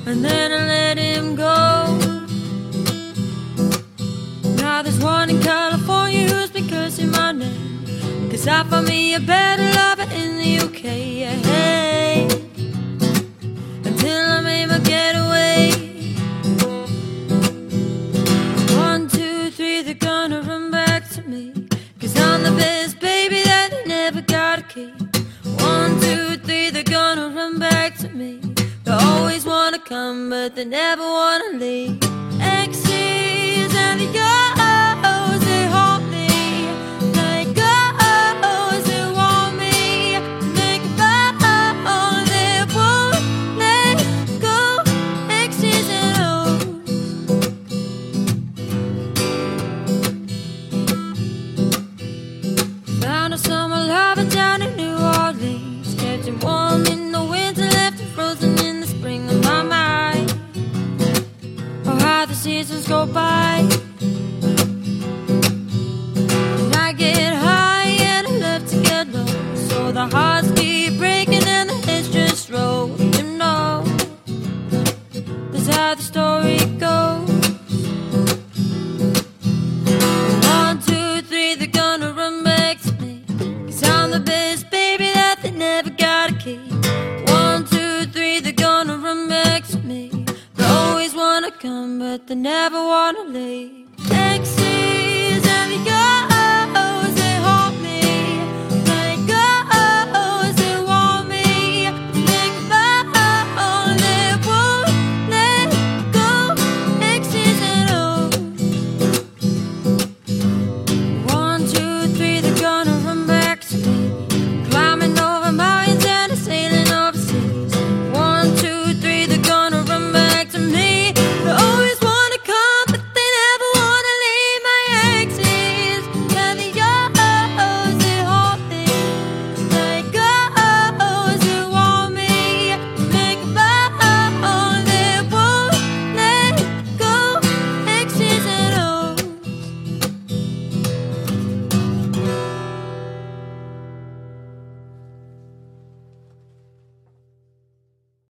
and then I let him go. Now there's one in California who's been cursing my name, 'cause I found me a better lover in the UK, yeah. Until I made my getaway. 1, 2, 3, they're gonna run back to me, 'cause I'm the best baby that they never got a key. 1, 2, 3, they're gonna run back to me. They always wanna come, but they never wanna leave. Exes and the O's, they haunt me. Like O's, they want me. Make a vow, they won't let go. Exes and O's. Found a summer lover down in New Orleans, kept him warm in the winter, left him frozen in the spring of my mind. Oh, how the seasons go by, and I get high and I love to get low, so the hearts keep breaking and the heads just roll. You know, that's how the story goes. 1, 2, 3, they're gonna run back to me, 'cause I'm the best baby that they never got a key. 1, 2, 3, they're gonna run back to me. They always wanna come, but they never wanna leave. Exit.